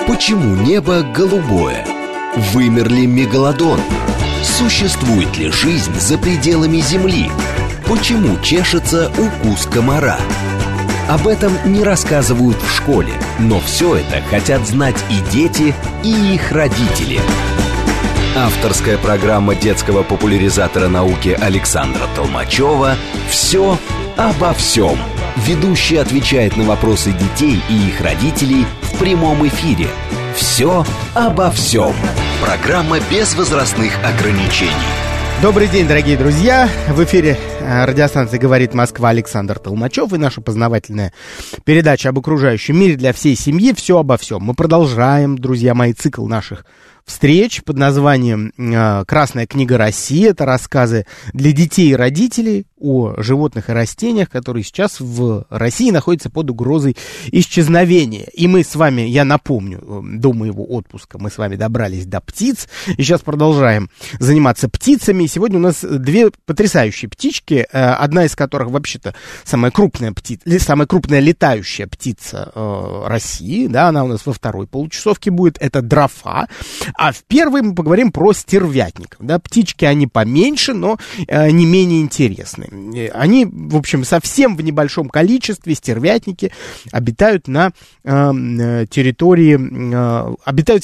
Почему небо голубое? Вымер ли мегалодон? Существует ли жизнь за пределами Земли? Почему чешется укус комара? Об этом не рассказывают в школе, но все это хотят знать и дети, и их родители. Авторская программа детского популяризатора науки Александра Толмачева «Все обо всем». Ведущий отвечает на вопросы детей и их родителей в прямом эфире. «Все обо всем». Программа без возрастных ограничений. Добрый день, дорогие друзья. В эфире радиостанции «Говорит Москва» Александр Толмачев и наша познавательная передача об окружающем мире для всей семьи «Все обо всем». Мы продолжаем, друзья мои, цикл наших встреч под названием «Красная книга России». Это рассказы для детей и родителей о животных и растениях, которые сейчас в России находятся под угрозой исчезновения. И мы с вами, я напомню, до моего отпуска мы с вами добрались до птиц. И сейчас продолжаем заниматься птицами. И сегодня у нас две потрясающие птички, одна из которых вообще-то самая крупная птица, самая крупная летающая птица России. Да, она у нас во второй получасовке будет. Это дрофа. А в первой мы поговорим про стервятников. Да, птички, они поменьше, но не менее интересные. Они, в общем, совсем в небольшом количестве, стервятники, обитают на территории, обитают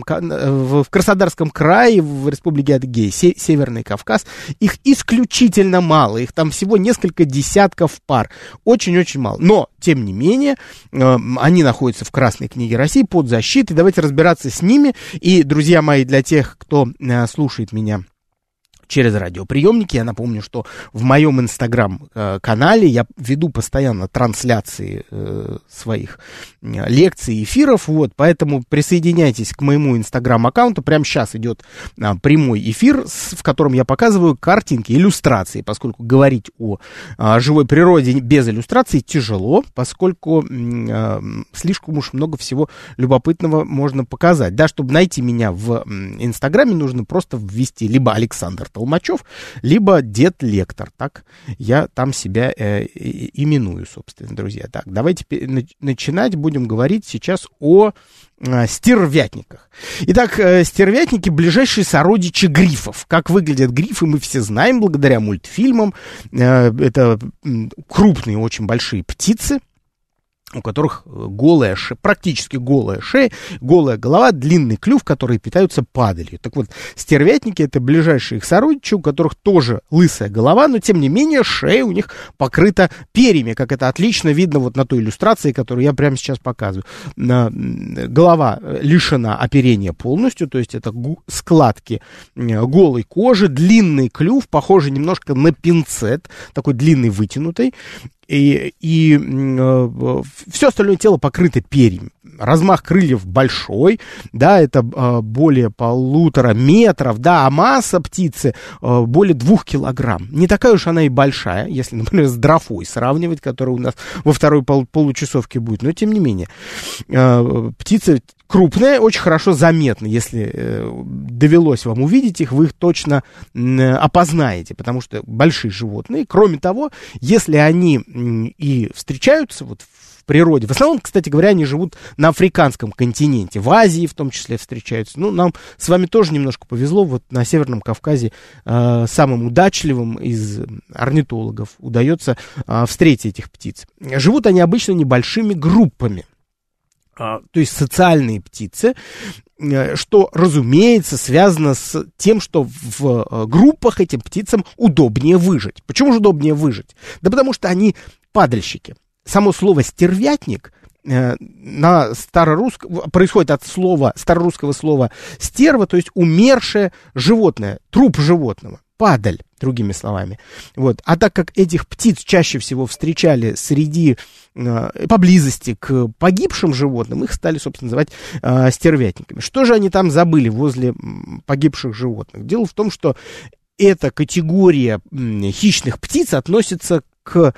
в Краснодарском крае, в республике Адыгея, Северный Кавказ. Их исключительно мало, их там всего несколько десятков пар, очень-очень мало. Но, тем не менее, они находятся в Красной книге России под защитой. Давайте разбираться с ними. И, друзья мои, для тех, кто слушает меня через радиоприемники, я напомню, что в моем инстаграм-канале я веду постоянно трансляции своих лекций и эфиров, вот, поэтому присоединяйтесь к моему инстаграм-аккаунту. Прямо сейчас идет прямой эфир, в котором я показываю картинки, иллюстрации, поскольку говорить о живой природе без иллюстраций тяжело, поскольку слишком уж много всего любопытного можно показать. Да, чтобы найти меня в инстаграме, нужно просто ввести либо Александр Толмачев, либо Дед Лектор. Так я там себя именую, собственно, друзья. Так, давайте начинать. Будем говорить сейчас о стервятниках. Итак, стервятники — ближайшие сородичи грифов. Как выглядят грифы, мы все знаем благодаря мультфильмам. Это крупные, очень большие птицы, у которых голая шея, практически голая шея, голая голова, длинный клюв, которые питаются падалью. Так вот, стервятники — это ближайшие их сородичи, у которых тоже лысая голова, но, тем не менее, шея у них покрыта перьями, как это отлично видно вот на той иллюстрации, которую я прямо сейчас показываю. Голова лишена оперения полностью, то есть это складки голой кожи, длинный клюв, похожий немножко на пинцет, такой длинный, вытянутый. И все остальное тело покрыто перьями. Размах крыльев большой, да, это более 1,5 метра, да, а масса птицы более 2 килограмм. Не такая уж она и большая, если, например, с дрофой сравнивать, которая у нас во второй получасовке будет, но тем не менее. Птица крупная, очень хорошо заметна. Если довелось вам увидеть их, вы их точно опознаете, потому что большие животные. Кроме того, если они и встречаются вот в природе, в основном, кстати говоря, они живут на африканском континенте, в Азии в том числе встречаются. Ну, нам с вами тоже немножко повезло, вот на Северном Кавказе самым удачливым из орнитологов удается встретить этих птиц. Живут они обычно небольшими группами. То есть социальные птицы, что, разумеется, связано с тем, что в группах этим птицам удобнее выжить. Почему же удобнее выжить? Да потому что они падальщики. Само слово «стервятник» на старорусском происходит от старорусского слова «стерва», то есть умершее животное, труп животного. Падаль, другими словами. Вот. А так как этих птиц чаще всего встречали поблизости к погибшим животным, их стали, собственно, называть стервятниками. Что же они там забыли возле погибших животных? Дело в том, что эта категория хищных птиц относится к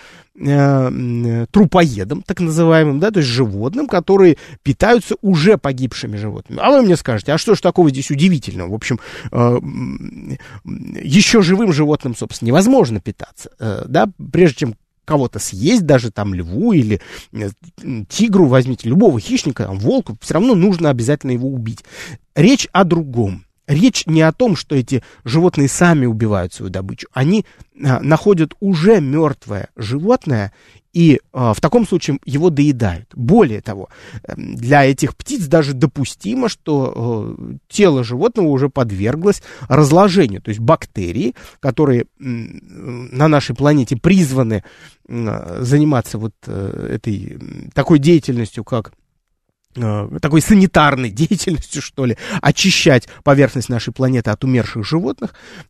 трупоедам, так называемым, да, то есть животным, которые питаются уже погибшими животными. А вы мне скажете, а что ж такого здесь удивительного? В общем, еще живым животным, собственно, невозможно питаться, да, прежде чем кого-то съесть, даже там льву или тигру, возьмите любого хищника, волку, все равно нужно обязательно его убить. Речь о другом. Речь не о том, что эти животные сами убивают свою добычу. Они находят уже мертвое животное и в таком случае его доедают. Более того, для этих птиц даже допустимо, что тело животного уже подверглось разложению. То есть бактерии, которые на нашей планете призваны заниматься вот этой такой деятельностью, как такой санитарной деятельностью, что ли, очищать поверхность нашей планеты от умерших животных,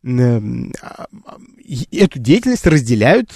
эту деятельность разделяют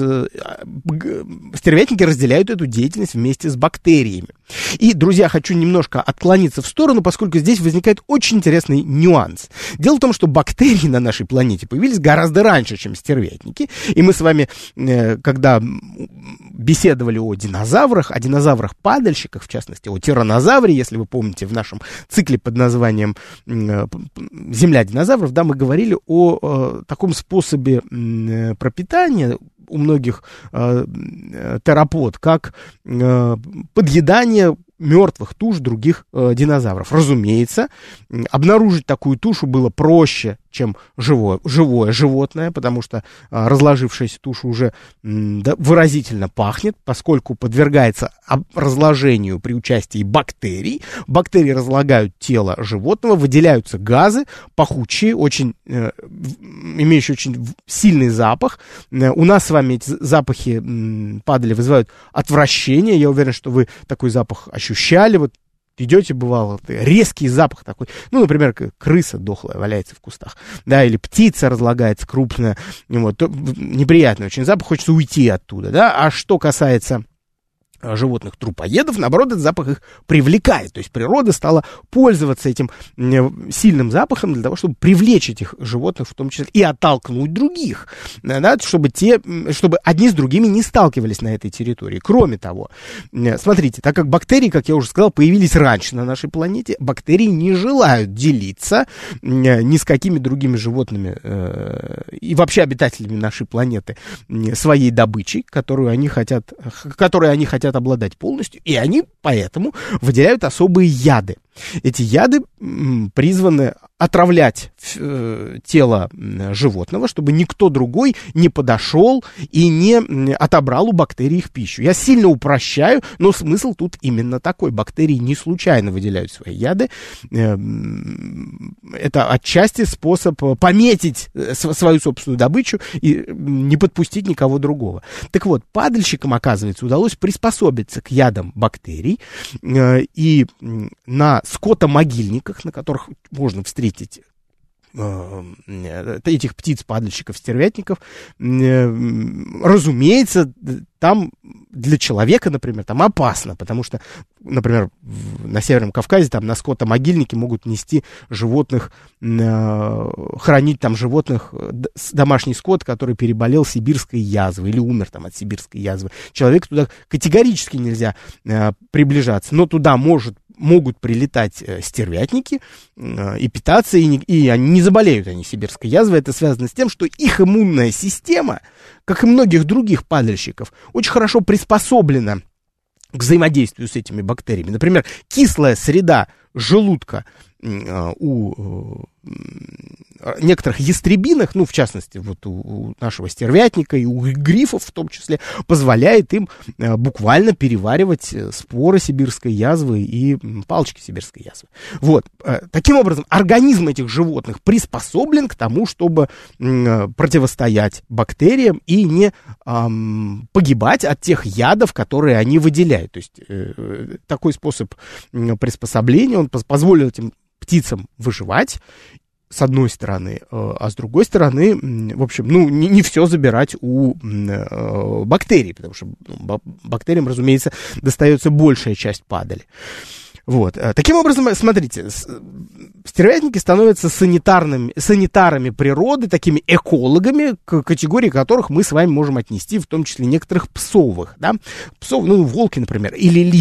стервятники разделяют эту деятельность вместе с бактериями. И, друзья, хочу немножко отклониться в сторону, поскольку здесь возникает очень интересный нюанс. Дело в том, что бактерии на нашей планете появились гораздо раньше, чем стервятники, и мы с вами, когда беседовали о динозаврах-падальщиках, в частности, о тираннозавре, если вы помните, в нашем цикле под названием «Земля динозавров», да, мы говорили о таком способе пропитания у многих теропод, как подъедание мертвых туш других динозавров. Разумеется, обнаружить такую тушу было проще, чем живое животное, потому что разложившаяся туша уже выразительно пахнет, поскольку подвергается разложению при участии бактерий. Бактерии разлагают тело животного, выделяются газы, пахучие, имеющие очень сильный запах. У нас с вами эти запахи падали вызывают отвращение. Я уверен, что вы такой запах ощущали. Вот идете, бывало, резкий запах такой, ну, например, крыса дохлая валяется в кустах, да, или птица разлагается крупная, вот, неприятный очень запах, хочется уйти оттуда, да, а что касается животных трупоедов, наоборот, этот запах их привлекает. То есть природа стала пользоваться этим сильным запахом для того, чтобы привлечь этих животных, в том числе и оттолкнуть других, да, чтобы одни с другими не сталкивались на этой территории. Кроме того, смотрите, так как бактерии, как я уже сказал, появились раньше на нашей планете, бактерии не желают делиться ни с какими другими животными и вообще обитателями нашей планеты своей добычей, которой они хотят обладать полностью, и они поэтому выделяют особые яды. Эти яды призваны отравлять тело животного, чтобы никто другой не подошел и не отобрал у бактерий их пищу. Я сильно упрощаю, но смысл тут именно такой. Бактерии не случайно выделяют свои яды. Это отчасти способ пометить свою собственную добычу и не подпустить никого другого. Так вот, падальщикам, оказывается, удалось приспособиться к ядам бактерий, и на скотомогильниках, на которых можно встретить этих птиц-падальщиков, стервятников, разумеется, там для человека, например, там опасно, потому что, например, на Северном Кавказе там на скотомогильнике могут нести животных, хранить там животных, домашний скот, который переболел сибирской язвой или умер там от сибирской язвы. Человеку туда категорически нельзя приближаться, но туда могут прилетать стервятники и питаться, и они не заболеют они сибирской язвой. Это связано с тем, что их иммунная система, как и многих других падальщиков, очень хорошо приспособлена к взаимодействию с этими бактериями. Например, кислая среда желудка у некоторых ястребиных, ну, в частности, вот у нашего стервятника и у грифов в том числе, позволяет им буквально переваривать споры сибирской язвы и палочки сибирской язвы. Вот. Таким образом, организм этих животных приспособлен к тому, чтобы противостоять бактериям и не погибать от тех ядов, которые они выделяют. То есть такой способ приспособления, он позволил этим птицам выживать, с одной стороны, а с другой стороны, в общем, ну, не все забирать у бактерий, потому что бактериям, разумеется, достается большая часть падали. Вот. Таким образом, смотрите, стервятники становятся санитарами природы, такими экологами, к категории которых мы с вами можем отнести, в том числе некоторых псовых, да, псов, ну, волки, например, или лисы.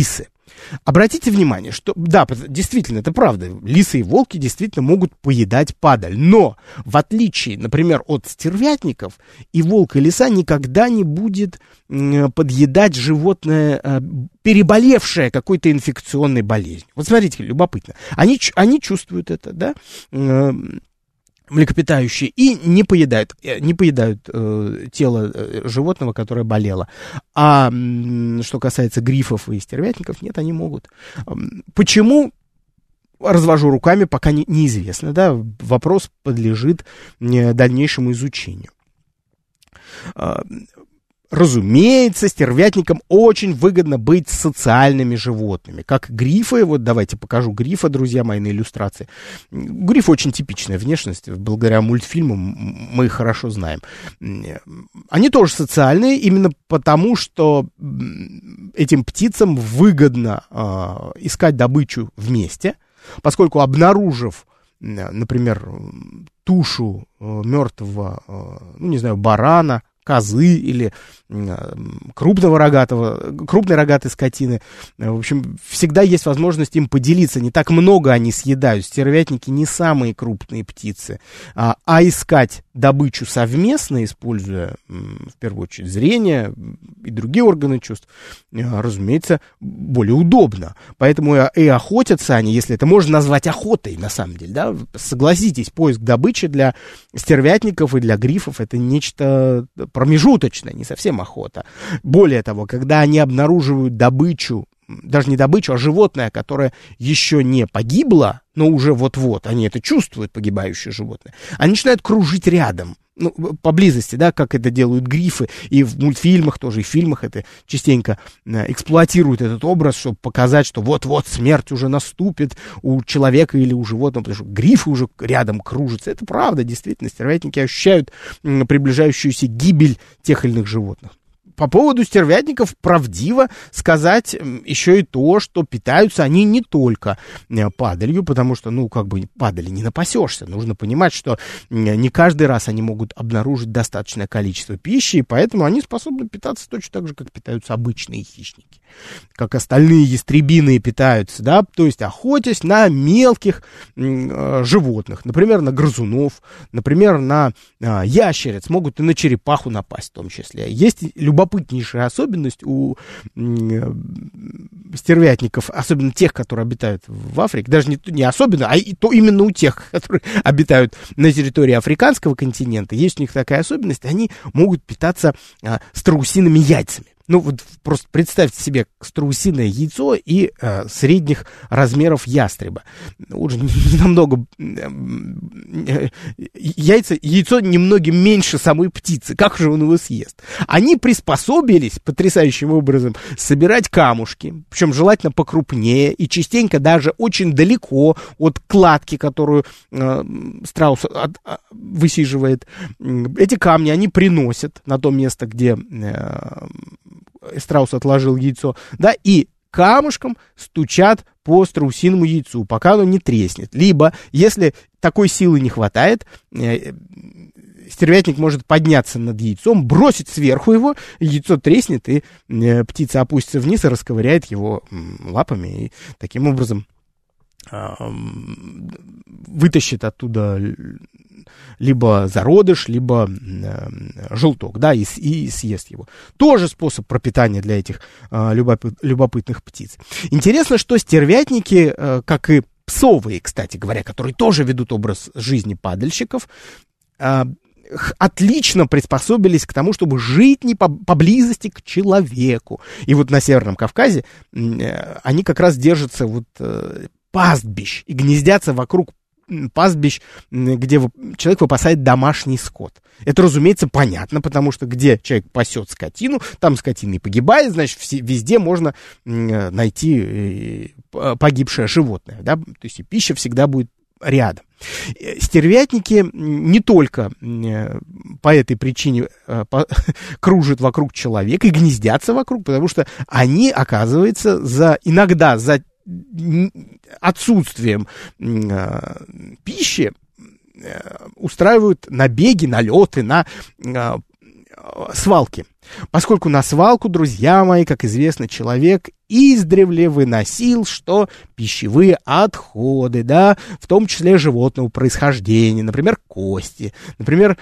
Обратите внимание, что, да, действительно, это правда, лисы и волки действительно могут поедать падаль, но, в отличие, например, от стервятников, и волк, и лиса никогда не будет подъедать животное, переболевшее какой-то инфекционной болезнью. Вот смотрите, любопытно. Они чувствуют это, да, млекопитающие, и не поедают тело животного, которое болело. А что касается грифов и стервятников, нет, они могут. Почему? Развожу руками, пока неизвестно, да, вопрос подлежит дальнейшему изучению. Разумеется, стервятникам очень выгодно быть социальными животными, как грифы. Вот давайте покажу грифа, друзья мои, на иллюстрации. Гриф очень типичная внешность, благодаря мультфильмам мы их хорошо знаем. Они тоже социальные, именно потому, что этим птицам выгодно искать добычу вместе, поскольку, обнаружив, например, тушу мертвого, барана, козы или крупной рогатой скотины. В общем, всегда есть возможность им поделиться. Не так много они съедают. Стервятники не самые крупные птицы. А искать добычу совместно, используя, в первую очередь, зрение и другие органы чувств, разумеется, более удобно. Поэтому и охотятся они, если это можно назвать охотой, на самом деле. Да? Согласитесь, поиск добычи для стервятников и для грифов — это нечто промежуточное, не совсем охота. Более того, когда они обнаруживают добычу, даже не добычу, а животное, которое еще не погибло, но уже вот-вот, они это чувствуют, погибающее животное, они начинают кружить рядом, поблизости, да, как это делают грифы, и в мультфильмах тоже, и в фильмах это частенько эксплуатируют этот образ, чтобы показать, что вот-вот смерть уже наступит у человека или у животного, потому что грифы уже рядом кружатся. Это правда, действительно, стервятники ощущают приближающуюся гибель тех или иных животных. По поводу стервятников правдиво сказать еще и то, что питаются они не только падалью, потому что, падали не напасешься. Нужно понимать, что не каждый раз они могут обнаружить достаточное количество пищи, и поэтому они способны питаться точно так же, как питаются обычные хищники, как остальные ястребиные питаются, да, то есть охотясь на мелких животных, например, на грызунов, например, на ящериц, могут и на черепаху напасть в том числе. Есть любопытнейшая особенность у стервятников, особенно тех, которые обитают в Африке, даже не особенно, а то именно у тех, которые обитают на территории африканского континента, есть у них такая особенность, они могут питаться страусиными яйцами. Вот просто представьте себе страусиное яйцо и средних размеров ястреба. Уже не намного... Яйцо немного меньше самой птицы. Как же он его съест? Они приспособились потрясающим образом собирать камушки, причем желательно покрупнее, и частенько даже очень далеко от кладки, которую страус высиживает. Эти камни они приносят на то место, где... страус отложил яйцо, да, и камушком стучат по страусиному яйцу, пока оно не треснет. Либо, если такой силы не хватает, стервятник может подняться над яйцом, бросить сверху его, яйцо треснет, и птица опустится вниз и расковыряет его лапами, и таким образом вытащит оттуда либо зародыш, либо желток, да, и съест его. Тоже способ пропитания для этих любопытных птиц. Интересно, что стервятники, как и псовые, кстати говоря, которые тоже ведут образ жизни падальщиков, отлично приспособились к тому, чтобы жить не поблизости к человеку. И вот на Северном Кавказе они как раз держатся пастбищ и гнездятся вокруг пастбищ, где человек выпасает домашний скот. Это, разумеется, понятно, потому что где человек пасет скотину, там скотина и погибает, значит, везде можно найти погибшее животное, да? То есть и пища всегда будет рядом. Стервятники не только по этой причине кружат вокруг человека и гнездятся вокруг, потому что они, оказывается, иногда за отсутствием пищи устраивают набеги, налеты на свалки. Поскольку на свалку, друзья мои, как известно, человек издревле выносил, что пищевые отходы, да, в том числе животного происхождения, например, кости, например,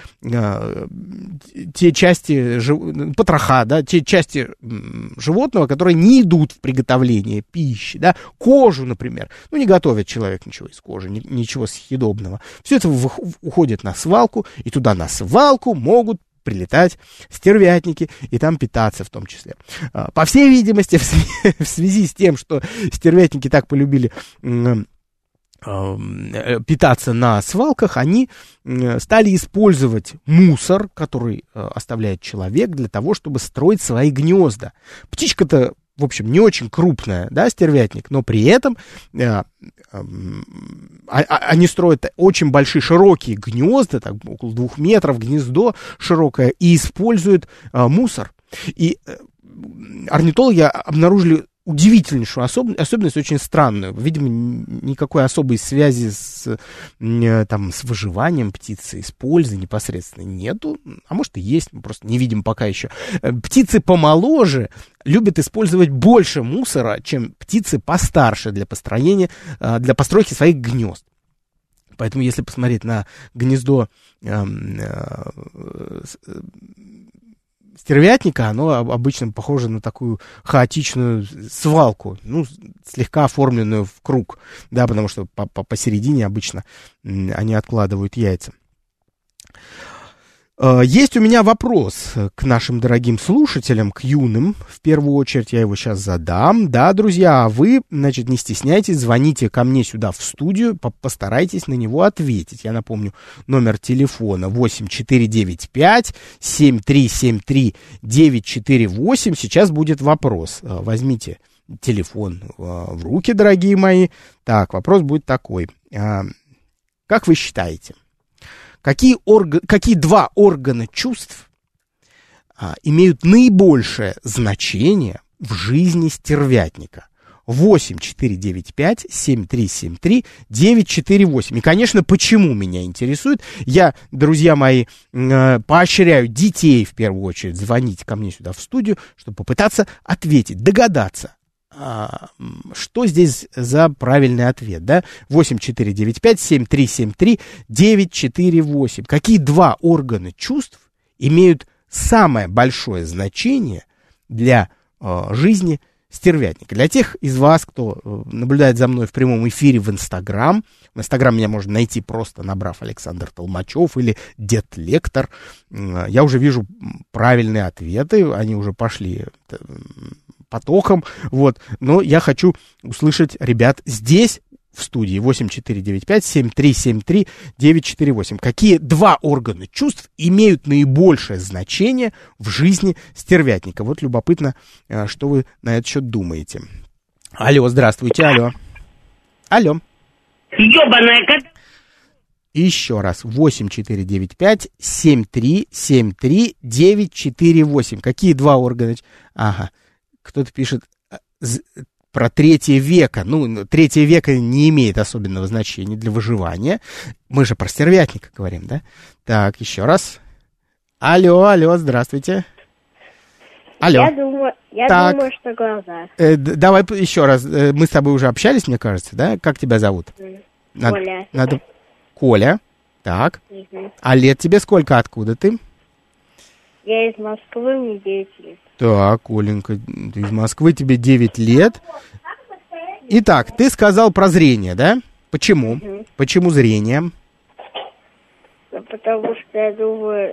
те части, потроха, да, те части животного, которые не идут в приготовление пищи, да, кожу, например. Ну, не готовит человек ничего из кожи, ничего съедобного. Все это уходит на свалку, и туда на свалку могут прилетать стервятники и там питаться в том числе. По всей видимости, в связи с тем, что стервятники так полюбили питаться на свалках, они стали использовать мусор, который оставляет человек, для того, чтобы строить свои гнезда. Птичка-то, в общем, не очень крупная, да, стервятник, но при этом они строят очень большие, широкие гнезда, так, около 2 метров гнездо широкое, и используют мусор. И орнитологи обнаружили удивительнейшую особенность, очень странную. Видимо, никакой особой связи с выживанием птицы, с пользой непосредственно нету. А может и есть, мы просто не видим пока еще. Птицы помоложе любят использовать больше мусора, чем птицы постарше для постройки своих гнезд. Поэтому, если посмотреть на гнездо стервятника, оно обычно похоже на такую хаотичную свалку, ну, слегка оформленную в круг, да, потому что посередине обычно они откладывают яйца. Есть у меня вопрос к нашим дорогим слушателям, к юным, в первую очередь я его сейчас задам. Да, друзья, а вы, значит, не стесняйтесь, звоните ко мне сюда в студию, постарайтесь на него ответить. Я напомню, номер телефона 8495-7373-948. Сейчас будет вопрос. Возьмите телефон в руки, дорогие мои. Так, вопрос будет такой. Как вы считаете, какие 2 органа чувств имеют наибольшее значение в жизни стервятника? 8-495-7373-948. И, конечно, почему меня интересует? Я, друзья мои, поощряю детей, в первую очередь, звонить ко мне сюда в студию, чтобы попытаться ответить, догадаться, что здесь за правильный ответ, да? 8495-7373-948. Какие 2 органа чувств имеют самое большое значение для жизни стервятника? Для тех из вас, кто наблюдает за мной в прямом эфире в Инстаграм, в Инстаграм меня можно найти, просто набрав Александр Толмачев или Дед Лектор, я уже вижу правильные ответы, они уже пошли потоком, вот, но я хочу услышать ребят здесь, в студии, 8495-7373-948. Какие 2 органа чувств имеют наибольшее значение в жизни стервятника? Вот любопытно, что вы на этот счет думаете. Алло, здравствуйте, алло. Алло. Ёбаная кот. Еще раз, 8495-7373-948. Какие 2 органа? Ага. Кто-то пишет про 3 века. Ну, 3 века не имеет особенного значения для выживания. Мы же про стервятника говорим, да? Так, еще раз. Алло, здравствуйте. Алло. Я думаю, что глаза. Давай еще раз. Мы с тобой уже общались, мне кажется, да? Как тебя зовут? Коля. Коля. Так. Угу. А лет тебе сколько? Откуда ты? Я из Москвы, мне 9 лет. Так, Оленька, ты из Москвы, тебе 9 лет. Итак, ты сказал про зрение, да? Почему? Угу. Почему зрение? Потому что, я думаю,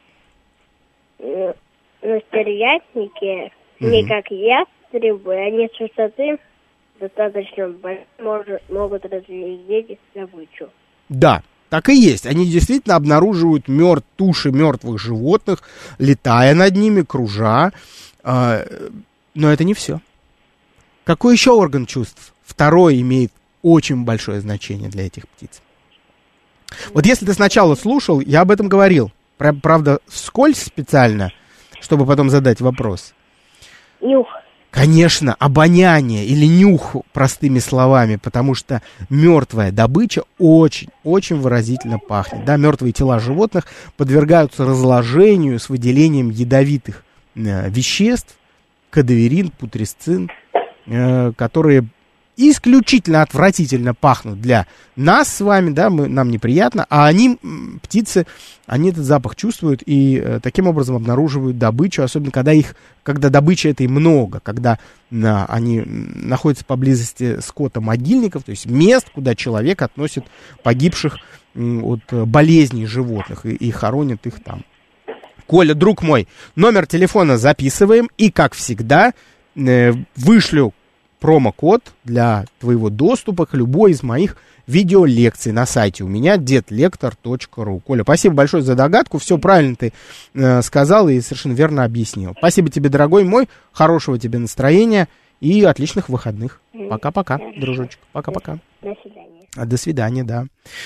стервятники, не как ястребы, они с высоты достаточно большие, могут разглядеть добычу. Да, так и есть. Они действительно обнаруживают туши мертвых животных, летая над ними, кружа. Но это не все. Какой еще орган чувств? Второй имеет очень большое значение для этих птиц. Вот если ты сначала слушал, я об этом говорил. Правда, вскользь специально, чтобы потом задать вопрос. Нюх. конечно, обоняние или нюх, простыми словами, потому что мертвая добыча очень выразительно пахнет. Да, мертвые тела животных подвергаются разложению с выделением ядовитых веществ, кадаверин, путресцин, которые исключительно отвратительно пахнут для нас с вами, да, нам неприятно, а они, птицы, они этот запах чувствуют и таким образом обнаруживают добычу, особенно когда добычи этой много, когда они находятся поблизости скота-могильников, то есть мест, куда человек относит погибших от болезней животных и хоронит их там. Коля, друг мой, номер телефона записываем и, как всегда, вышлю промокод для твоего доступа к любой из моих видеолекций на сайте у меня detlektor.ru. Коля, спасибо большое за догадку, все правильно ты сказал и совершенно верно объяснил. Спасибо тебе, дорогой мой, хорошего тебе настроения и отличных выходных. Пока-пока, дружочек, пока-пока. До свидания. До свидания, да.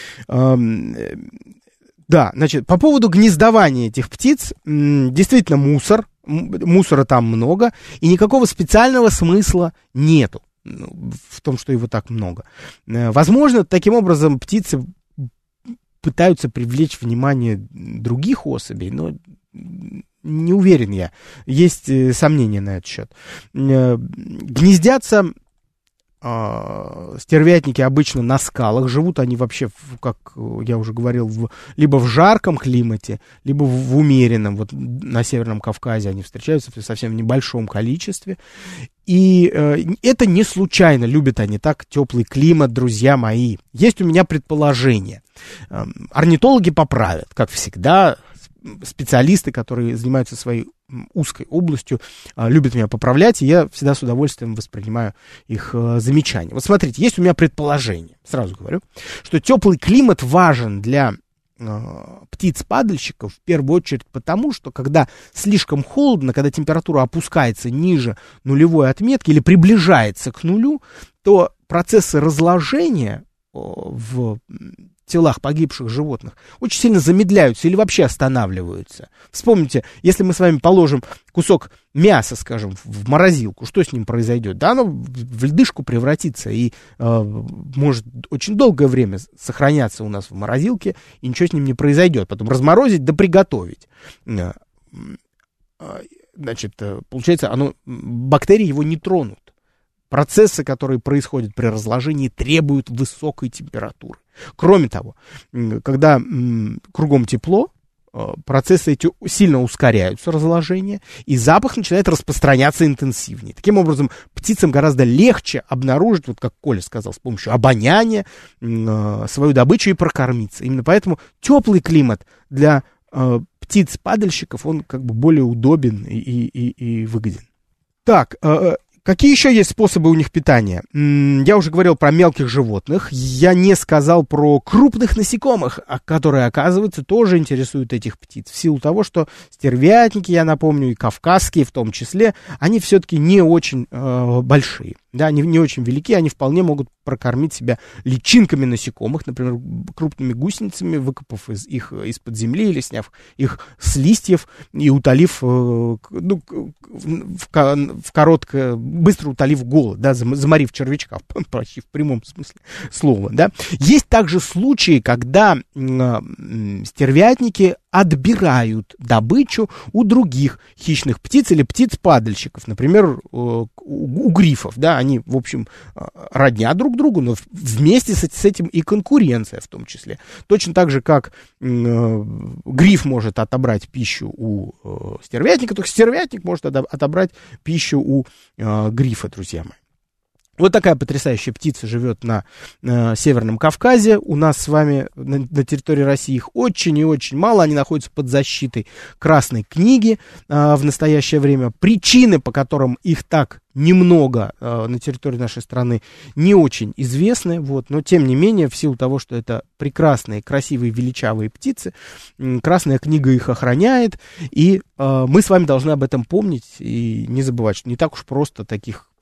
Да, значит, по поводу гнездования этих птиц, действительно мусора там много, и никакого специального смысла нету в том, что его так много. Возможно, таким образом птицы пытаются привлечь внимание других особей, но не уверен я. Есть сомнения на этот счет. Гнездятся стервятники обычно на скалах, живут они вообще, как я уже говорил, либо в жарком климате, либо в умеренном. Вот на Северном Кавказе они встречаются в совсем небольшом количестве. И это не случайно, любят они так теплый климат, друзья мои. Есть у меня предположение. Орнитологи поправят, как всегда. Специалисты, которые занимаются своей узкой областью, любят меня поправлять, и я всегда с удовольствием воспринимаю их замечания. Вот смотрите, есть у меня предположение, сразу говорю, что теплый климат важен для птиц-падальщиков в первую очередь потому, что когда слишком холодно, когда температура опускается ниже нулевой отметки или приближается к нулю, то процессы разложения в телах погибших животных очень сильно замедляются или вообще останавливаются. Вспомните, если мы с вами положим кусок мяса, скажем, в морозилку, что с ним произойдет? Да, оно в льдышку превратится и может очень долгое время сохраняться у нас в морозилке, и ничего с ним не произойдет. Потом разморозить да приготовить. Значит, получается, бактерии его не тронут. Процессы, которые происходят при разложении, требуют высокой температуры. Кроме того, когда кругом тепло, процессы эти сильно ускоряются, разложение, и запах начинает распространяться интенсивнее. Таким образом, птицам гораздо легче обнаружить, вот как Коля сказал, с помощью обоняния свою добычу и прокормиться. Именно поэтому теплый климат для птиц-падальщиков, он как бы более удобен и выгоден. Так, какие еще есть способы у них питания? Я уже говорил про мелких животных. Я не сказал про крупных насекомых, которые, оказывается, тоже интересуют этих птиц. В силу того, что стервятники, я напомню, и кавказские в том числе, они все-таки не очень большие. Да, они не очень велики, они вполне могут прокормить себя личинками насекомых, например, крупными гусеницами, выкопав их из-под земли или сняв их с листьев и утолив, быстро утолив голод, да, заморив червячка, почти в прямом смысле слова. Да. Есть также случаи, когда стервятники отбирают добычу у других хищных птиц или птиц-падальщиков, например, у грифов, да, они, в общем, родня друг другу, но вместе с этим и конкуренция в том числе. Точно так же, как гриф может отобрать пищу у стервятника, только стервятник может отобрать пищу у грифа, друзья мои. Вот такая потрясающая птица живет на Северном Кавказе. У нас с вами на территории России их очень и очень мало. Они находятся под защитой Красной книги в настоящее время. Причины, по которым их так немного на территории нашей страны, не очень известны. Вот. Но, тем не менее, в силу того, что это прекрасные, красивые, величавые птицы, Красная книга их охраняет. И мы с вами должны об этом помнить и не забывать, что не так уж просто таких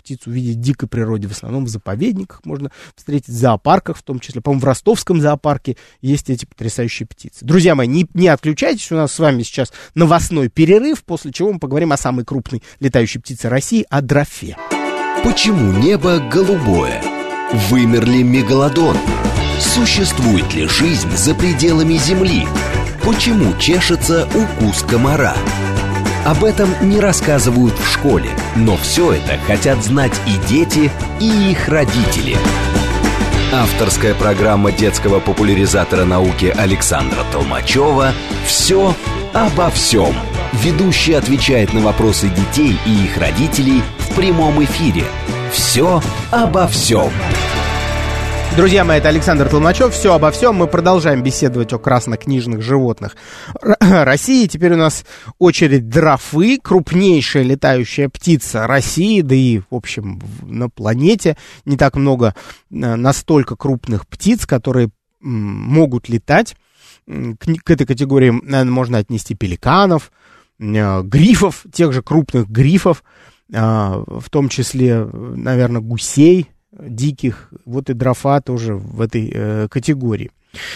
птиц увидеть в дикой природе, в основном в заповедниках можно встретить, в зоопарках в том числе. По-моему, в ростовском зоопарке есть эти потрясающие птицы. Друзья мои, не отключайтесь, у нас с вами сейчас новостной перерыв, после чего мы поговорим о самой крупной летающей птице России, о дрофе. Почему небо голубое? Вымер ли мегалодон? Существует ли жизнь за пределами Земли? Почему чешется укус комара? Об этом не рассказывают в школе, но все это хотят знать и дети, и их родители. Авторская программа детского популяризатора науки Александра Толмачева «Все обо всем». Ведущий отвечает на вопросы детей и их родителей в прямом эфире. «Все обо всем». Друзья мои, это Александр Толмачев. Все обо всем. Мы продолжаем беседовать о краснокнижных животных России. Теперь у нас очередь дрофы, крупнейшая летающая птица России, да и, в общем, на планете не так много настолько крупных птиц, которые могут летать. К этой категории, наверное, можно отнести пеликанов, грифов, тех же крупных грифов, в том числе, наверное, гусей диких, вот и дрофа тоже в этой категории.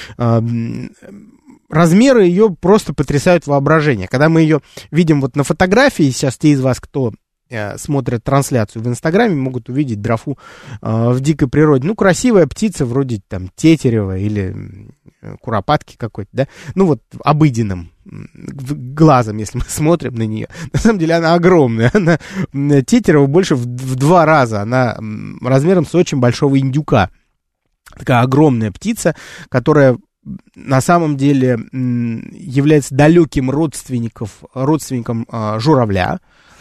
Размеры ее просто потрясают воображение. Когда мы ее видим вот на фотографии, сейчас те из вас, кто смотрят трансляцию в Инстаграме, могут увидеть дрофу в дикой природе. Ну, красивая птица, вроде там тетерева или куропатки какой-то, да, ну вот обыденным глазом, если мы смотрим на нее. На самом деле она огромная, она тетерева больше в 2 раза, она размером с очень большого индюка. Такая огромная птица, которая на самом деле является далеким родственником журавля,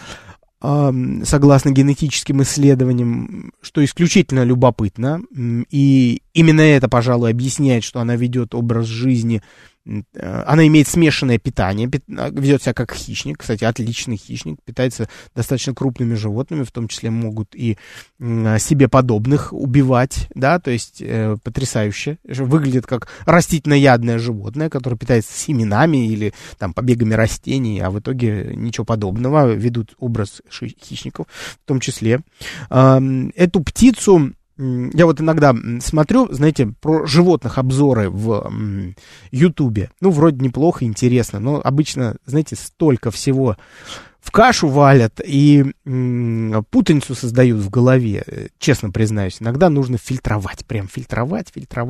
согласно генетическим исследованиям, что исключительно любопытно. И именно это, пожалуй, объясняет, что она ведет образ жизни. Она имеет смешанное питание, ведет себя как хищник, кстати, отличный хищник, питается достаточно крупными животными, в том числе могут и себе подобных убивать, да, то есть потрясающе, выглядит как растительноядное животное, которое питается семенами или там побегами растений, а в итоге ничего подобного, ведут образ хищников в том числе. Эту птицу я вот иногда смотрю, знаете, про животных обзоры в Ютубе. Ну, вроде неплохо, интересно, но обычно, знаете, столько всего в кашу валят и путаницу создают в голове, честно признаюсь. Иногда нужно фильтровать, прям фильтровать.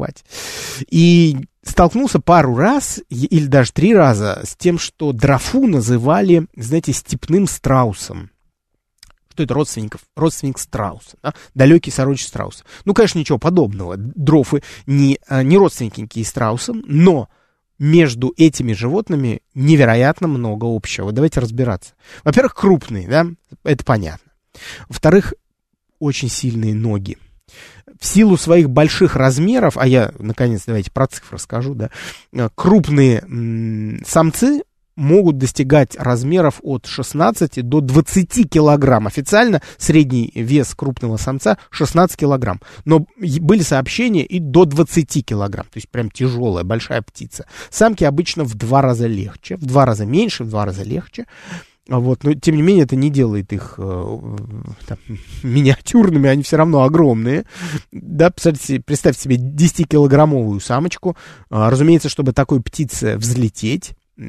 И столкнулся пару раз, или даже 3 раза, с тем, что дрофу называли, знаете, степным страусом. Что это родственник страуса, да? Далекий сородич страуса. Ну, конечно, ничего подобного. Дрофы не родственники страуса, но между этими животными невероятно много общего. Давайте разбираться. Во-первых, крупные, да, это понятно. Во-вторых, очень сильные ноги. В силу своих больших размеров, а я, наконец, давайте про цифры скажу, да, крупные самцы могут достигать размеров от 16 до 20 килограмм. Официально средний вес крупного самца 16 килограмм. Но были сообщения и до 20 килограмм. То есть прям тяжелая, большая птица. Самки обычно в 2 раза легче, в 2 раза меньше, в 2 раза легче. Вот. Но тем не менее это не делает их там, миниатюрными, они все равно огромные. Да, представьте себе 10-килограммовую самочку. Разумеется, чтобы такой птице взлететь,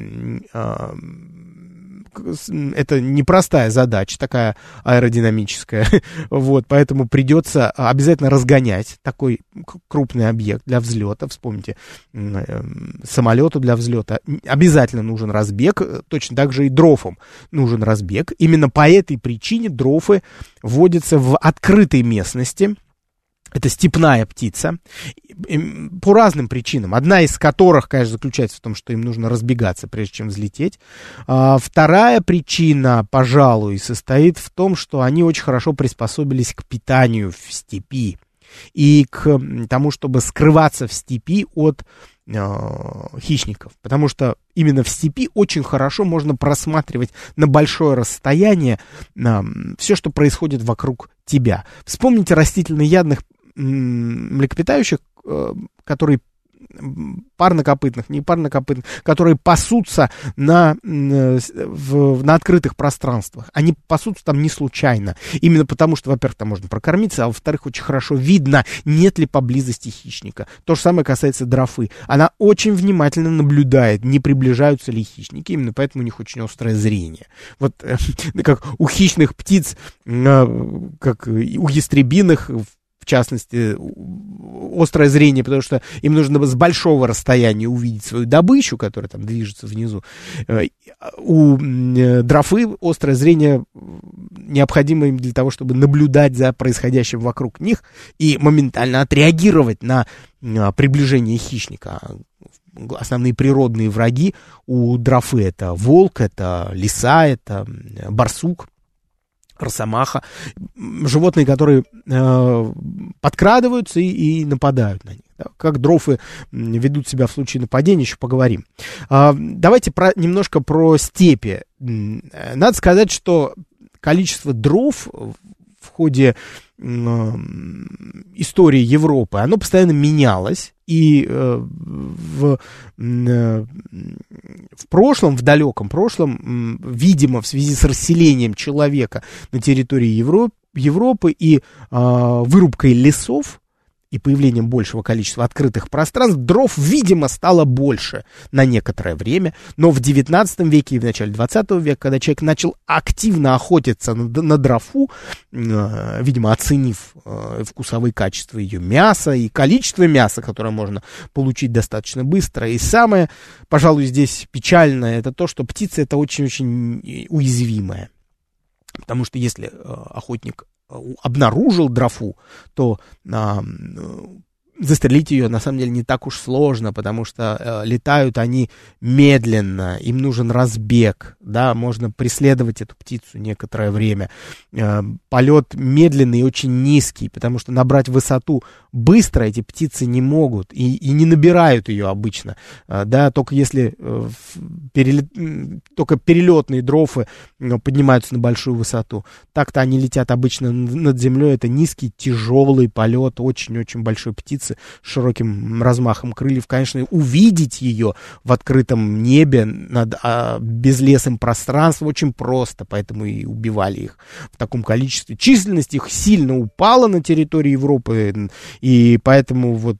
это непростая задача, такая аэродинамическая, вот, поэтому придется обязательно разгонять такой крупный объект для взлета. Вспомните, самолету для взлета обязательно нужен разбег, точно так же и дрофам нужен разбег. Именно по этой причине дрофы водятся в открытой местности. Это степная птица, по разным причинам. Одна из которых, конечно, заключается в том, что им нужно разбегаться, прежде чем взлететь. Вторая причина, пожалуй, состоит в том, что они очень хорошо приспособились к питанию в степи и к тому, чтобы скрываться в степи от хищников. Потому что именно в степи очень хорошо можно просматривать на большое расстояние все, что происходит вокруг тебя. Вспомните растительноядных млекопитающих, которые парнокопытных, не парнокопытных, которые пасутся на открытых пространствах. Они пасутся там не случайно. Именно потому, что, во-первых, там можно прокормиться, а во-вторых, очень хорошо видно, нет ли поблизости хищника. То же самое касается дрофы. Она очень внимательно наблюдает, не приближаются ли хищники. Именно поэтому у них очень острое зрение. Вот как у хищных птиц, как у ястребиных, в частности, острое зрение, потому что им нужно с большого расстояния увидеть свою добычу, которая там движется внизу. У дрофы острое зрение необходимо им для того, чтобы наблюдать за происходящим вокруг них и моментально отреагировать на приближение хищника. Основные природные враги у дрофы — это волк, это лиса, это барсук, росомаха, животные, которые подкрадываются и нападают на них. Да? Как дрофы ведут себя в случае нападения, еще поговорим. Давайте немножко про степи. Надо сказать, что количество дров в ходе истории Европы, оно постоянно менялось. И в прошлом, в далеком прошлом, видимо, в связи с расселением человека на территории Европы и вырубкой лесов, и появлением большего количества открытых пространств, дров, видимо, стало больше на некоторое время. Но в 19 веке и в начале 20 века, когда человек начал активно охотиться на дрофу, видимо, оценив вкусовые качества ее мяса и количество мяса, которое можно получить достаточно быстро. И самое, пожалуй, здесь печальное, это то, что птица — это очень-очень уязвимая. Потому что если охотник обнаружил дрофу, то застрелить ее на самом деле не так уж сложно, потому что летают они медленно, им нужен разбег, да, можно преследовать эту птицу некоторое время. Полет медленный и очень низкий, потому что набрать высоту быстро эти птицы не могут и не набирают ее обычно, да, только если только перелетные дрофы поднимаются на большую высоту. Так-то они летят обычно над землей, это низкий, тяжелый полет очень-очень большой птицы с широким размахом крыльев. Конечно, увидеть ее в открытом небе над безлесым пространством очень просто, поэтому и убивали их в таком количестве. Численность их сильно упала на территории Европы, и поэтому вот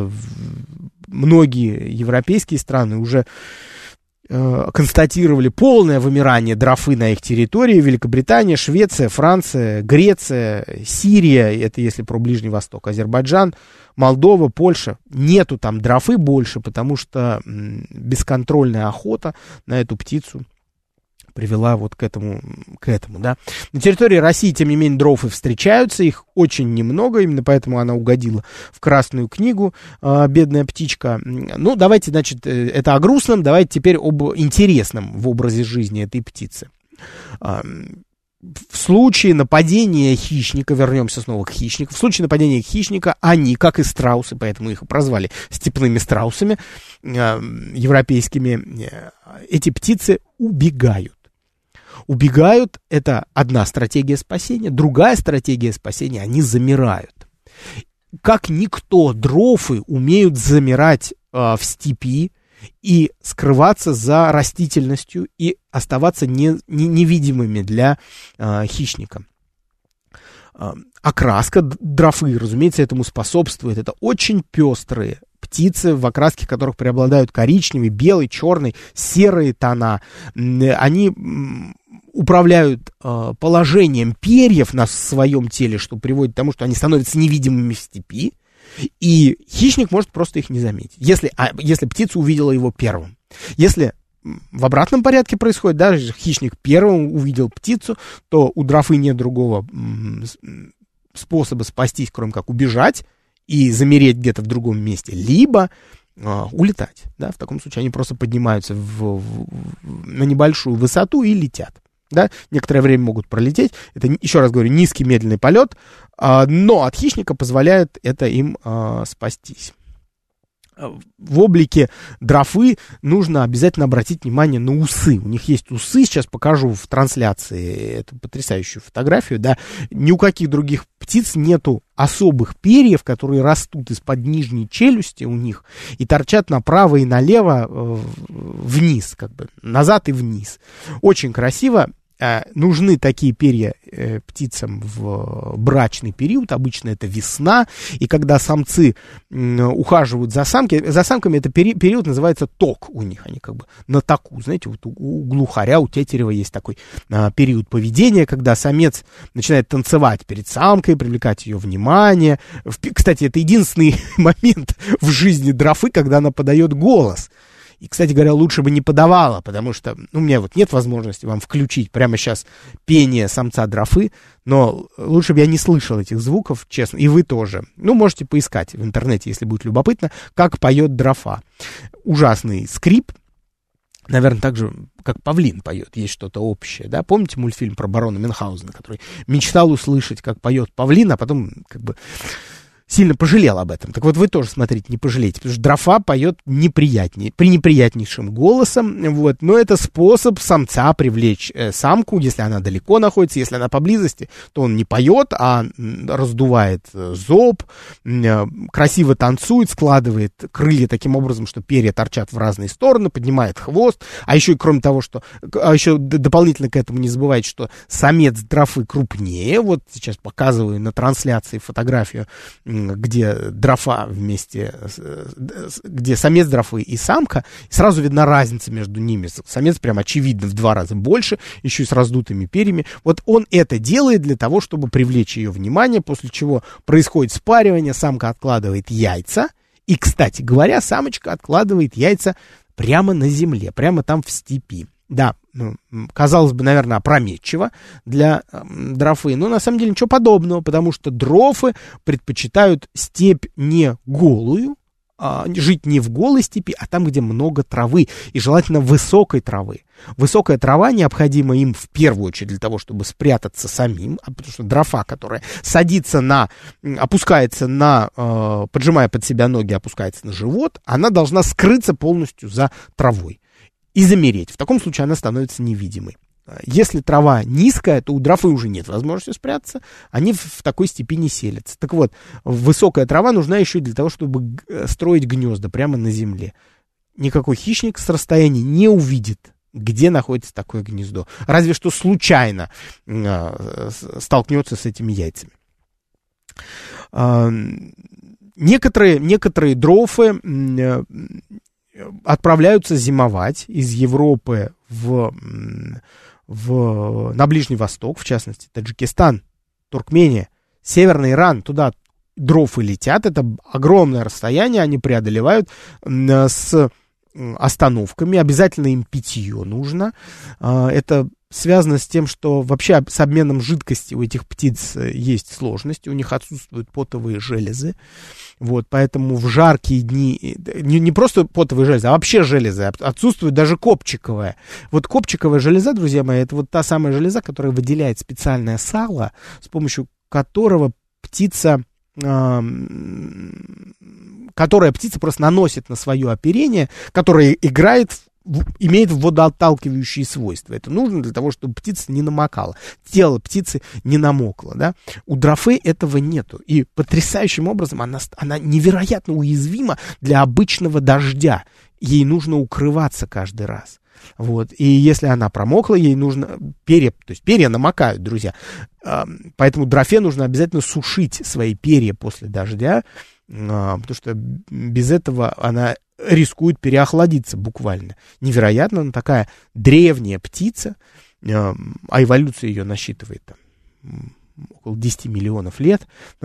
многие европейские страны уже констатировали полное вымирание дрофы на их территории. Великобритания, Швеция, Франция, Греция, Сирия, это если про Ближний Восток, Азербайджан, Молдова, Польша. Нету там дрофы больше, потому что бесконтрольная охота на эту птицу привела вот к этому, да. На территории России, тем не менее, дрофы встречаются, их очень немного, именно поэтому она угодила в Красную книгу, бедная птичка. Ну, давайте, значит, это о грустном, давайте теперь об интересном в образе жизни этой птицы. В случае нападения хищника, вернемся снова к хищнику, в случае нападения хищника они, как и страусы, поэтому их и прозвали степными страусами европейскими, эти птицы убегают. Убегают — это одна стратегия спасения, другая стратегия спасения — они замирают. Как никто, дрофы умеют замирать в степи и скрываться за растительностью и оставаться невидимыми для хищника. Окраска дрофы, разумеется, этому способствует. Это очень пестрые птицы, в окраске которых преобладают коричневый, белый, черный, серые тона. Они управляют положением перьев на своем теле, что приводит к тому, что они становятся невидимыми в степи, и хищник может просто их не заметить, если птица увидела его первым. Если в обратном порядке происходит, даже хищник первым увидел птицу, то у дрофы нет другого способа спастись, кроме как убежать и замереть где-то в другом месте, либо улетать. Да? В таком случае они просто поднимаются на небольшую высоту и летят. Да? Некоторое время могут пролететь. Это, еще раз говорю, низкий медленный полет, но от хищника позволяет это им спастись. в облике дрофы нужно обязательно обратить внимание на усы. У них есть усы, сейчас покажу в трансляции эту потрясающую фотографию, да. Ни у каких других птиц нету особых перьев, которые растут из-под нижней челюсти у них и торчат направо и налево вниз, как бы назад и вниз. Очень красиво. Нужны такие перья птицам в брачный период, обычно это весна, и когда самцы ухаживают за самками, это период называется ток у них, они как бы на току, знаете, вот у глухаря, у тетерева есть такой период поведения, когда самец начинает танцевать перед самкой, привлекать ее внимание. Кстати, это единственный момент в жизни дрофы, когда она подает голос. И, кстати говоря, лучше бы не подавала, потому что у меня вот нет возможности вам включить прямо сейчас пение самца дрофы, но лучше бы я не слышал этих звуков, честно, и вы тоже. Можете поискать в интернете, если будет любопытно, как поет дрофа. Ужасный скрип, наверное, так же, как павлин поет, есть что-то общее, да? Помните мультфильм про барона Мюнхгаузена, который мечтал услышать, как поет павлин, а потом как бы сильно пожалел об этом. Так вот, вы тоже, смотрите, не пожалеете, потому что дрофа поет пренеприятнейшим голосом, вот, но это способ самца привлечь самку, если она далеко находится, если она поблизости, то он не поет, а раздувает зоб, красиво танцует, складывает крылья таким образом, что перья торчат в разные стороны, поднимает хвост, а еще, кроме того, еще дополнительно к этому не забывайте, что самец дрофы крупнее, вот сейчас показываю на трансляции фотографию, где дрофа вместе, где самец дрофы и самка, и сразу видна разница между ними. Самец прям очевидно в 2 раза больше, еще и с раздутыми перьями. Вот он это делает для того, чтобы привлечь ее внимание, после чего происходит спаривание, самка откладывает яйца, и, кстати говоря, самочка откладывает яйца прямо на земле, прямо там в степи. Да, казалось бы, наверное, опрометчиво для дрофы, но на самом деле ничего подобного, потому что дрофы предпочитают степь не голую, жить не в голой степи, а там, где много травы, и желательно высокой травы. Высокая трава необходима им в первую очередь для того, чтобы спрятаться самим, потому что дрофа, которая садится опускается поджимая под себя ноги, опускается на живот, она должна скрыться полностью за травой и замереть. В таком случае она становится невидимой. Если трава низкая, то у дрофы уже нет возможности спрятаться, они в такой степи не селятся. Так вот, высокая трава нужна еще и для того, чтобы строить гнезда прямо на земле. Никакой хищник с расстояния не увидит, где находится такое гнездо. Разве что случайно столкнется с этими яйцами. Некоторые дрофы отправляются зимовать из Европы на Ближний Восток, в частности, Таджикистан, Туркмения, Северный Иран, туда дрофы летят, это огромное расстояние, они преодолевают с остановками, обязательно им питье нужно, это связано с тем, что вообще с обменом жидкости у этих птиц есть сложности, у них отсутствуют потовые железы, вот, поэтому в жаркие дни, не просто потовые железы, а вообще железы, отсутствует даже копчиковая. Вот копчиковая железа, друзья мои, это вот та самая железа, которая выделяет специальное сало, с помощью которого птица просто наносит на свое оперение, которое имеет водоотталкивающие свойства. Это нужно для того, чтобы птица не намокала, тело птицы не намокло, да? У дрофы этого нету. И потрясающим образом она невероятно уязвима для обычного дождя. Ей нужно укрываться каждый раз. Вот. И если она промокла, ей нужно перья, то есть перья намокают, друзья. Поэтому дрофе нужно обязательно сушить свои перья после дождя, потому что без этого она рискует переохладиться буквально. Невероятно, она такая древняя птица, а эволюция ее насчитывает около 10 миллионов лет,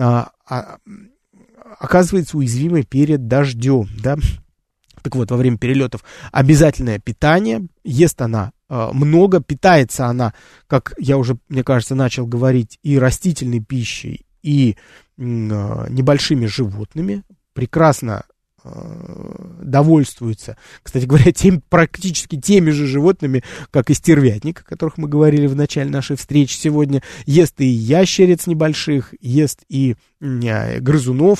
оказывается уязвимой перед дождем, да. Так вот, во время перелетов обязательное питание, ест она много, питается она, как я уже, мне кажется, начал говорить, и растительной пищей, и небольшими животными, прекрасно довольствуется, кстати говоря, практически теми же животными, как и стервятник, о которых мы говорили в начале нашей встречи сегодня, ест и ящериц небольших, ест и грызунов,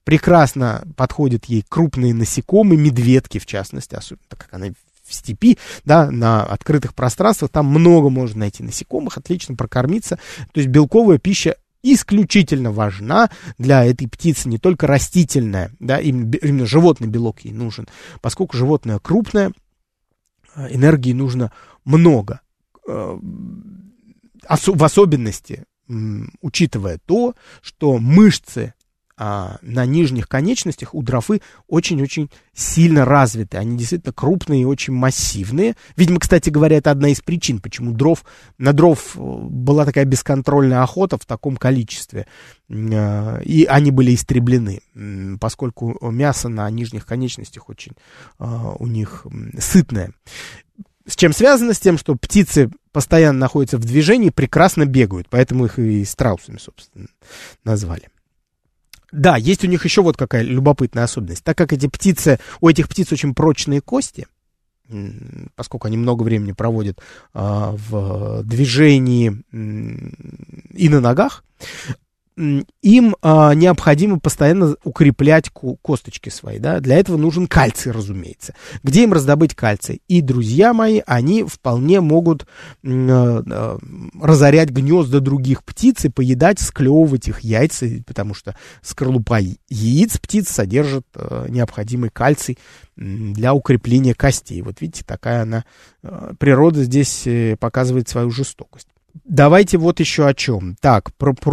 прекрасно подходят ей крупные насекомые, медведки в частности, особенно так как она в степи, да, на открытых пространствах, там много можно найти насекомых, отлично прокормиться. То есть белковая пища исключительно важна для этой птицы, не только растительная, да, именно животный белок ей нужен, поскольку животное крупное, энергии нужно много, в особенности, учитывая то, что мышцы на нижних конечностях у дрофы очень-очень сильно развиты. Они действительно крупные и очень массивные. Видимо, кстати говоря, это одна из причин, почему на дров была такая бесконтрольная охота в таком количестве. И они были истреблены, поскольку мясо на нижних конечностях очень у них сытное. С чем связано? С тем, что птицы постоянно находятся в движении, прекрасно бегают. Поэтому их и страусами, собственно, назвали. Да, есть у них еще вот какая любопытная особенность. Так как у этих птиц очень прочные кости, поскольку они много времени проводят в движении и на ногах, им необходимо постоянно укреплять косточки свои, да? Для этого нужен кальций, разумеется. Где им раздобыть кальций? И, друзья мои, они вполне могут разорять гнезда других птиц и поедать, склевывать их яйца, потому что скорлупа яиц птиц содержит необходимый кальций для укрепления костей. Вот видите, такая она, природа здесь показывает свою жестокость. Давайте вот еще о чем. Так,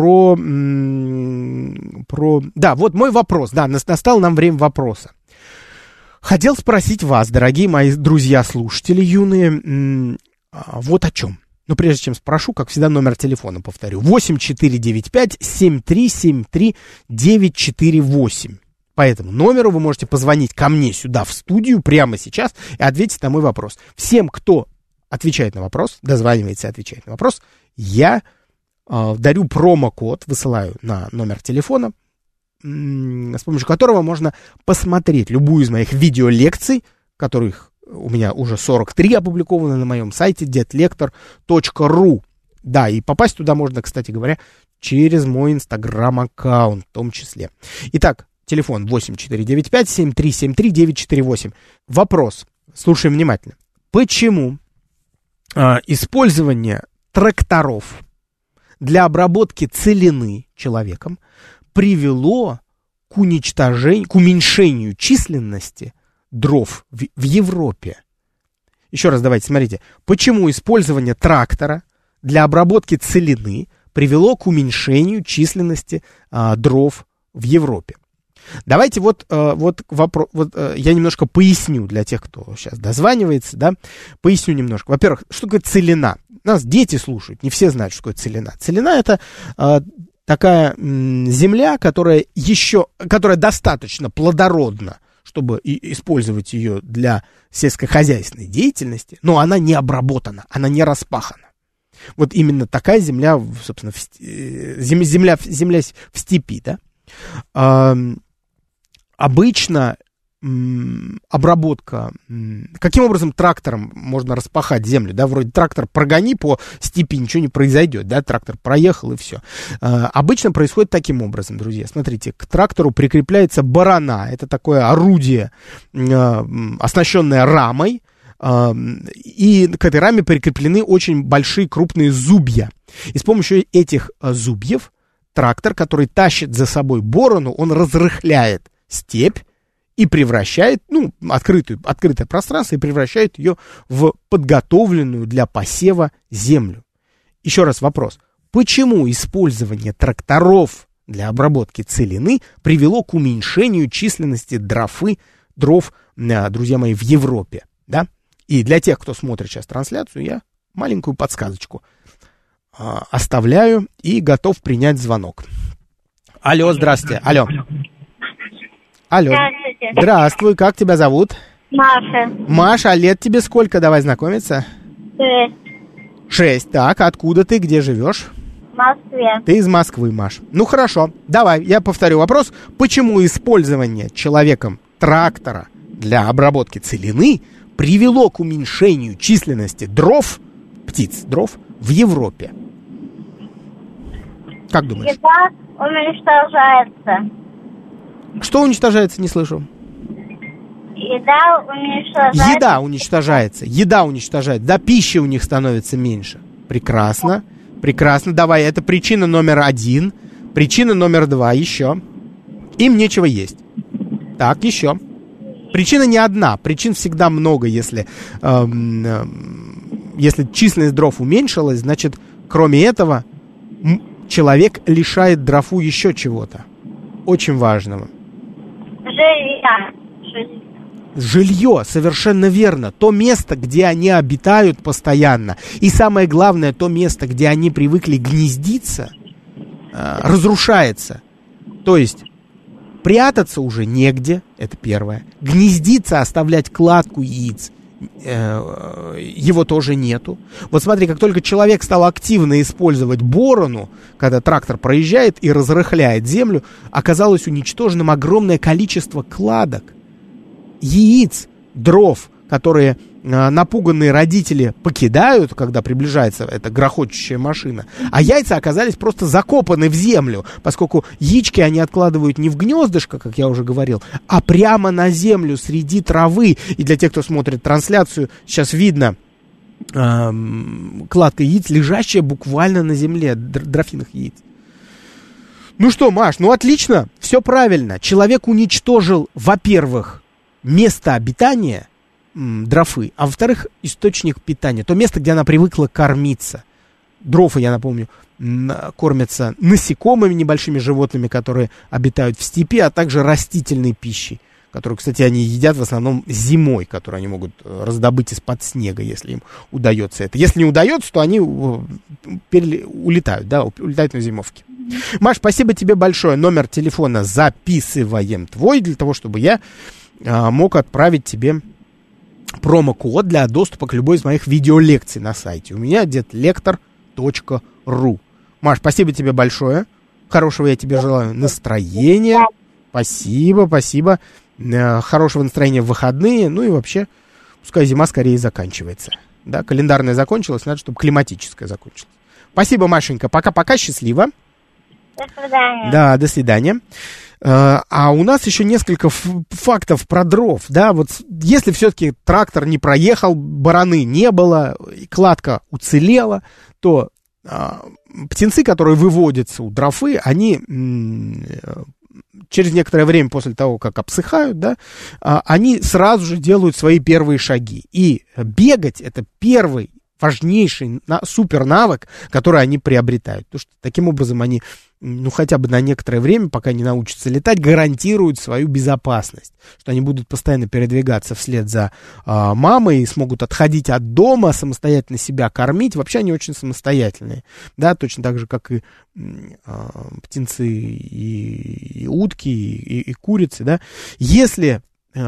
да, вот мой вопрос. Да, настало нам время вопроса. Хотел спросить вас, дорогие мои друзья-слушатели юные, вот о чем. Но прежде чем спрошу, как всегда, номер телефона повторю. 8495-7373-948. По этому номеру вы можете позвонить ко мне сюда в студию прямо сейчас и ответить на мой вопрос. Всем, кто отвечает на вопрос, дозванивается и отвечает на вопрос, я дарю промокод, высылаю на номер телефона, с помощью которого можно посмотреть любую из моих видеолекций, которых у меня уже 43 опубликованы на моем сайте detlektor.ru. Да, и попасть туда можно, кстати говоря, через мой инстаграм-аккаунт в том числе. Итак, телефон 8495-7373-948. Вопрос, слушаем внимательно. Почему использование тракторов для обработки целины человеком привело к уменьшению численности дров в Европе? Еще раз давайте, смотрите. Почему использование трактора для обработки целины привело к уменьшению численности дров в Европе? Давайте вопрос, я немножко поясню для тех, кто сейчас дозванивается, да, поясню немножко. Во-первых, что такое целина? Нас дети слушают, не все знают, что такое целина. Целина — это такая земля, которая достаточно плодородна, чтобы использовать ее для сельскохозяйственной деятельности, но она не обработана, она не распахана. Вот именно такая земля, собственно, земля в степи, да. Обычно обработка, каким образом трактором можно распахать землю, да, вроде трактор прогони по степи, ничего не произойдет, да, трактор проехал и все. Обычно происходит таким образом, друзья, смотрите, к трактору прикрепляется барана, это такое орудие, оснащенное рамой, и к этой раме прикреплены очень большие крупные зубья, и с помощью этих зубьев трактор, который тащит за собой борону, он разрыхляет степь и превращает, открытое пространство, и превращает ее в подготовленную для посева землю. Еще раз вопрос. Почему использование тракторов для обработки целины привело к уменьшению численности дров, друзья мои, в Европе? Да? И для тех, кто смотрит сейчас трансляцию, я маленькую подсказочку оставляю и готов принять звонок. Алло, здравствуйте. Алло. Здравствуйте. Здравствуй, как тебя зовут? Маша. Маша, а лет тебе сколько? Давай знакомиться. 6. Так, откуда ты, где живешь? В Москве. Ты из Москвы, Маш. Ну хорошо, давай, я повторю вопрос. Почему использование человеком трактора для обработки целины привело к уменьшению численности птиц в Европе? Как думаешь? Еда уничтожается. Что уничтожается, не слышу? Еда уничтожается. Еда уничтожается. Еда уничтожается. Да, пищи у них становится меньше. Прекрасно. Прекрасно. Давай, это причина номер 1. Причина номер 2. Еще. Им нечего есть. Так, еще. Причина не одна. Причин всегда много, если численность дров уменьшилась, значит, кроме этого, человек лишает дрофу еще чего-то. Очень важного. Жилье, совершенно верно. То место, где они обитают постоянно. И самое главное, то место, где они привыкли гнездиться, разрушается. То есть прятаться уже негде, это первое. Гнездиться, оставлять кладку яиц, его тоже нету. Вот смотри, как только человек стал активно использовать борону, когда трактор проезжает и разрыхляет землю, оказалось уничтоженным огромное количество кладок, яиц, дров, которые напуганные родители покидают, когда приближается эта грохочущая машина, а яйца оказались просто закопаны в землю, поскольку яички они откладывают не в гнездышко, как я уже говорил, а прямо на землю среди травы. И для тех, кто смотрит трансляцию, сейчас видно кладка яиц, лежащая буквально на земле, дрофиных яиц. Ну что, Маш, ну отлично, все правильно. Человек уничтожил, во-первых, место обитания дрофы, а во-вторых, источник питания, то место, где она привыкла кормиться. Дрофы, я напомню, кормятся насекомыми, небольшими животными, которые обитают в степи, а также растительной пищей, которую, кстати, они едят в основном зимой, которую они могут раздобыть из-под снега, если им удается это. Если не удается, то они улетают, да, улетают на зимовки. Маш, спасибо тебе большое. Номер телефона записываем твой, для того, чтобы я мог отправить тебе промокод для доступа к любой из моих видеолекций на сайте. У меня detlektor.ru. Маш, спасибо тебе большое. Хорошего я тебе желаю настроения. Спасибо. Хорошего настроения в выходные. Ну и вообще, пускай зима скорее заканчивается. Да, календарная закончилась, надо, чтобы климатическая закончилась. Спасибо, Машенька. Пока-пока, счастливо. До свидания. Да, до свидания. А у нас еще несколько фактов про дров, да, вот если все-таки трактор не проехал, бараны не было, кладка уцелела, то птенцы, которые выводятся у дрофы, они через некоторое время после того, как обсыхают, да, они сразу же делают свои первые шаги. И бегать — это первый важнейший супер навык, который они приобретают. Потому что таким образом они, ну, хотя бы на некоторое время, пока не научатся летать, гарантируют свою безопасность. Что они будут постоянно передвигаться вслед за мамой и смогут отходить от дома, самостоятельно себя кормить. Вообще они очень самостоятельные. Да, точно так же, как и птенцы, и утки, и курицы. Да. Если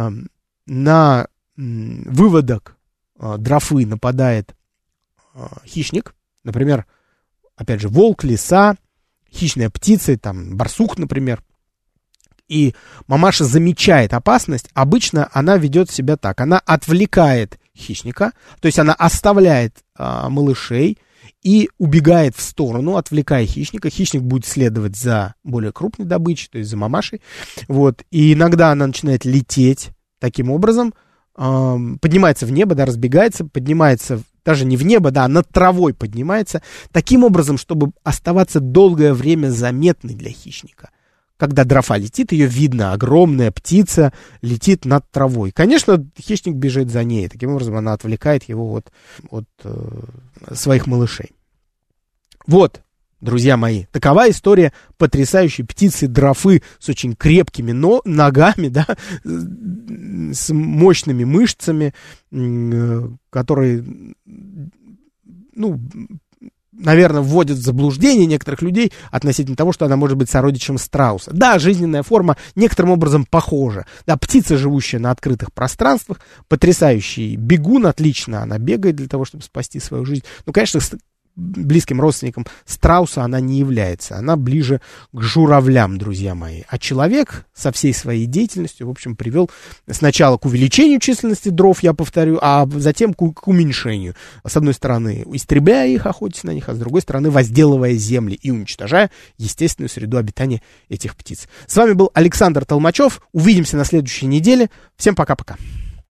на выводок дрофы нападает хищник, например, опять же, волк, лиса, хищная птица, там, барсук, например, и мамаша замечает опасность, обычно она ведет себя так, она отвлекает хищника, то есть она оставляет малышей и убегает в сторону, отвлекая хищника. Хищник будет следовать за более крупной добычей, то есть за мамашей, вот, и иногда она начинает лететь таким образом, поднимается в небо, да, разбегается, поднимается даже не в небо, да, а над травой поднимается, таким образом, чтобы оставаться долгое время заметной для хищника. Когда дрофа летит, ее видно, огромная птица летит над травой. Конечно, хищник бежит за ней, таким образом она отвлекает его от своих малышей. Вот, друзья мои, такова история потрясающей птицы дрофы с очень крепкими ногами, да, с мощными мышцами, которые, ну, наверное, вводят в заблуждение некоторых людей относительно того, что она может быть сородичем страуса. Да, жизненная форма некоторым образом похожа. Да, птица, живущая на открытых пространствах, потрясающий бегун, отлично она бегает для того, чтобы спасти свою жизнь. Ну, конечно, близким родственником страуса она не является. Она ближе к журавлям, друзья мои. А человек со всей своей деятельностью, в общем, привел сначала к увеличению численности дров, я повторю, а затем к уменьшению. С одной стороны, истребляя их, охотясь на них, а с другой стороны, возделывая земли и уничтожая естественную среду обитания этих птиц. С вами был Александр Толмачев. Увидимся на следующей неделе. Всем пока-пока.